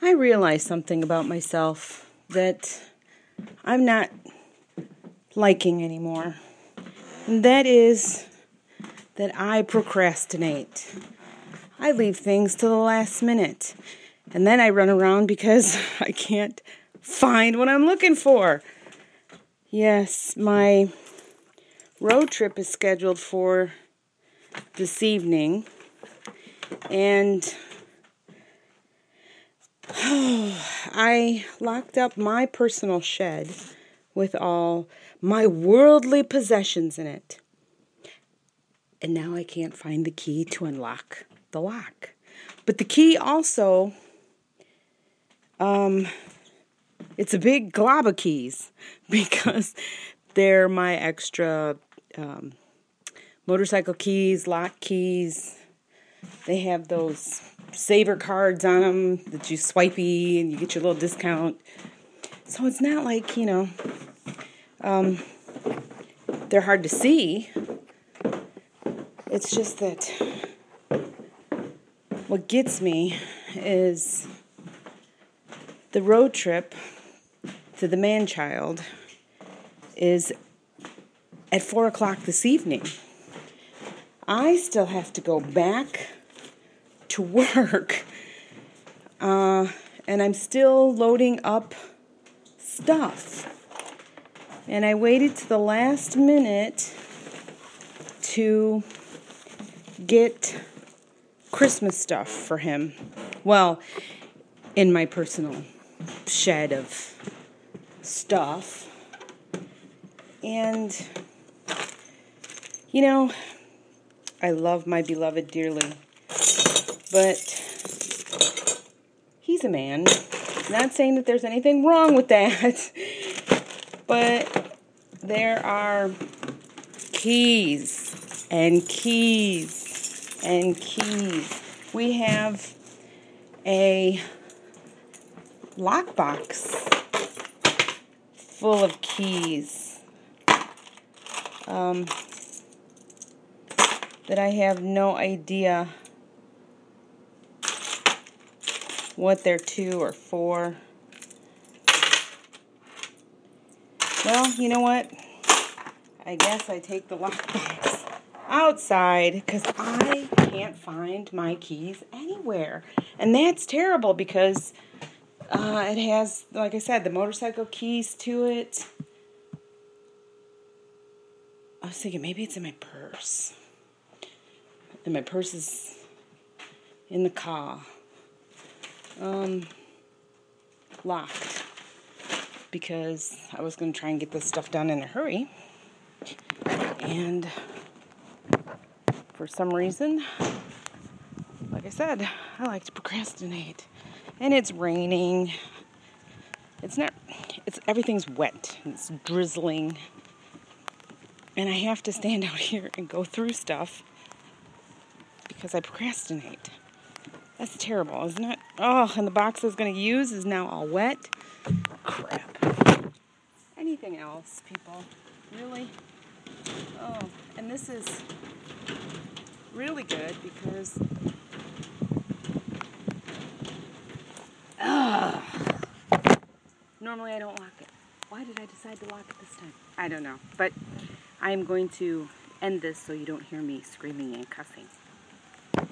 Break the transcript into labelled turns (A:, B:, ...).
A: I realized something about myself that I'm not liking anymore. And that is that I procrastinate. I leave things to the last minute. And then I run around because I can't find what I'm looking for. Yes, my road trip is scheduled for this evening. And I locked up my personal shed with all my worldly possessions in it. And now I can't find the key to unlock the lock. But the key also, it's a big glob of keys because they're my extra motorcycle keys, lock keys. They have those saver cards on them that you swipey and you get your little discount. So it's not like, they're hard to see. It's just that what gets me is the road trip to the man-child is at 4 o'clock this evening. I still have to go back to work, and I'm still loading up stuff. And I waited to the last minute to get Christmas stuff for him. Well, in my personal shed of stuff. And, I love my beloved dearly. But he's a man. Not saying that there's anything wrong with that. But there are keys and keys and keys. We have a lockbox full of keys that I have no idea what they're to or for. Well, you know what? I guess I take the lockbox outside because I can't find my keys anywhere. And that's terrible because it has, like I said, the motorcycle keys to it. I was thinking maybe it's in my purse. And my purse is in the car. Locked. Because I was going to try and get this stuff done in a hurry. And for some reason, like I said, I like to procrastinate. And it's raining. Everything's wet. It's drizzling. And I have to stand out here and go through stuff because I procrastinate. That's terrible, isn't it? Oh, and the box I was going to use is now all wet. Crap. Anything else, people? Really? Oh, and this is really good because normally I don't lock it. Why did I decide to lock it this time? I don't know. But I'm going to end this so you don't hear me screaming and cussing.